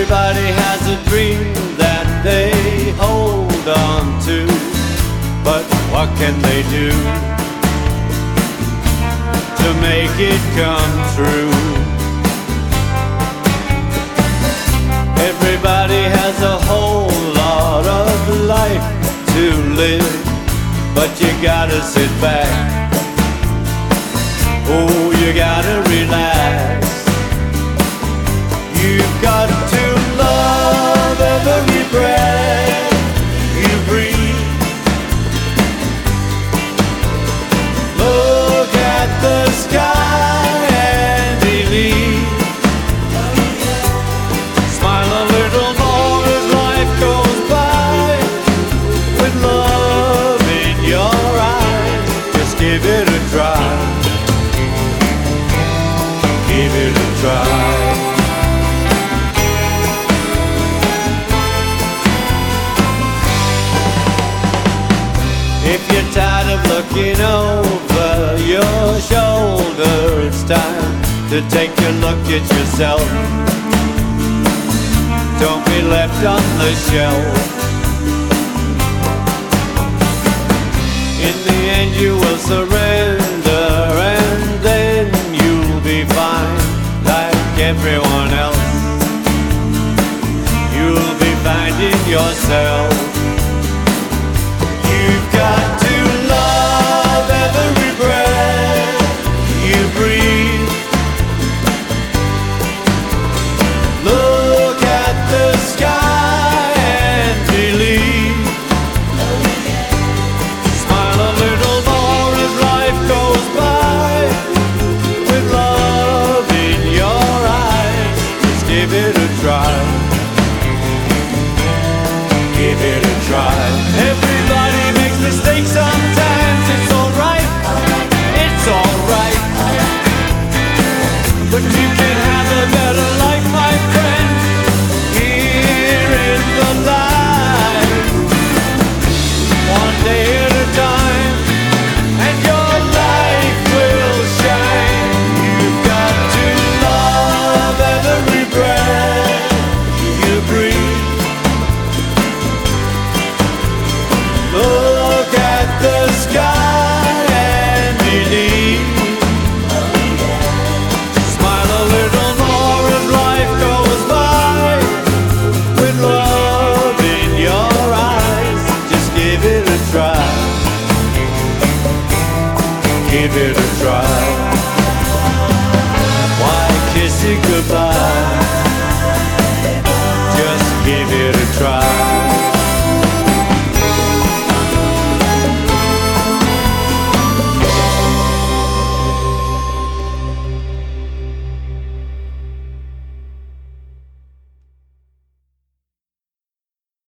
Everybody has a dream that they hold on to, but what can they do to make it come true? Everybody has a whole lot of life to live, but you gotta sit back. Oh, you gotta relax. You've got to love every breath you breathe. Look at the sky and believe. Smile a little more as life goes by. With love in your eyes, just give it a try. Give it a try. If you're tired of looking over your shoulder, it's time to take a look at yourself. Don't be left on the shelf. In the end you will surrender, and then you'll be fine like everyone else. You'll be finding yourself. You've got to love every breath you breathe. Look at the sky and believe. Smile a little more as life goes by. With love in your eyes, just give it a try. Give it a try. Everybody makes mistakes sometimes. It's alright. It's alright. But you can have a better life, my friend, here in the light. One day at a time, and your life will shine. You've got to love every breath you breathe. Look at the sky and believe. Smile a little more as life goes by. With love in your eyes, just give it a try. Give it a try.